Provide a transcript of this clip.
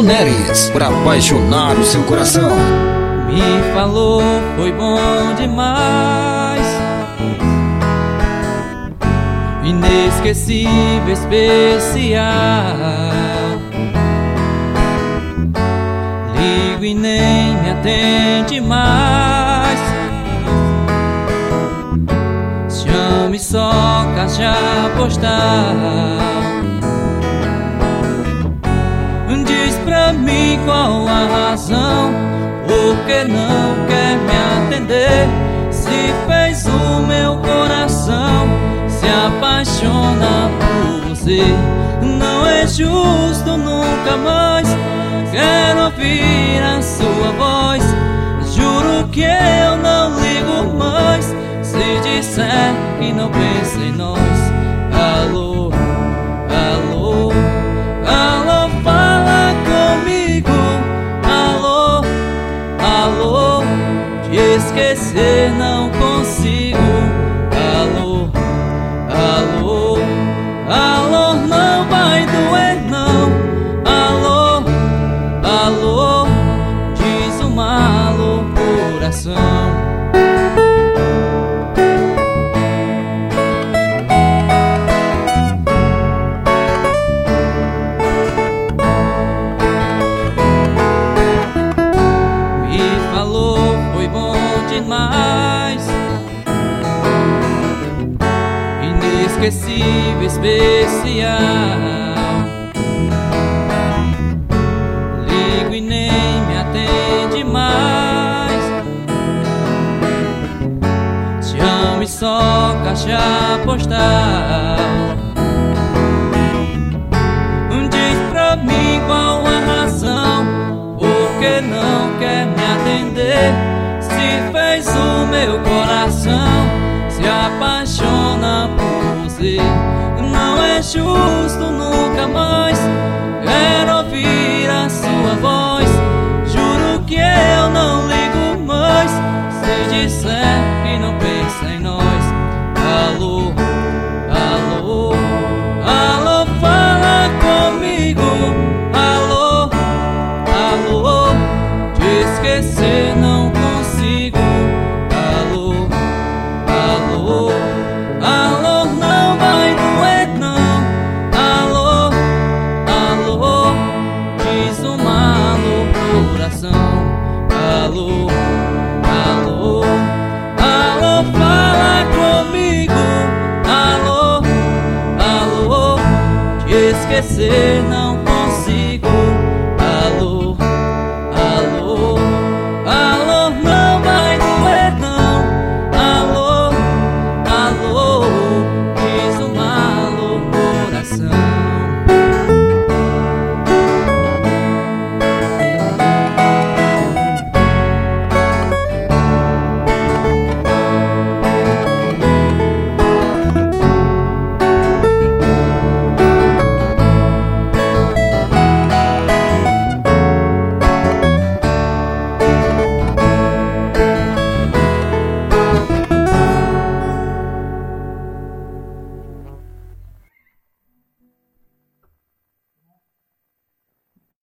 Neres, pra apaixonar o seu coração. Me falou, foi bom demais, inesquecível, especial. Ligo e nem me atende mais, chame só caixa postal. Diz pra mim qual a razão, por que não quer me atender? Se fez o meu coração se apaixona por você. Não é justo, nunca mais quero ouvir a sua voz. Juro que eu não ligo mais se disser que não pensa em nós. Alô, alô, alô, fala comigo. Alô, alô, te esquecer não consigo. Alô, alô, alô, não vai doer não. Alô, alô, diz o malo coração. Demais, inesquecível, especial. Ligo e nem me atende mais, chame só caixa postal. Diz pra mim qual a razão, por que não quer me atender? Se fez o meu coração se apaixona por você. Não é justo, nunca mais quero ouvir a sua voz. Juro que eu não ligo mais se disser que não pensa em nós. Alô, alô, alô, fala comigo. Alô, alô, te esquecer não consigo. Alô, alô, alô, não vai doer não. Alô, alô, diz o malo coração. Alô, alô, alô, fala comigo. Alô, alô, te esquecer não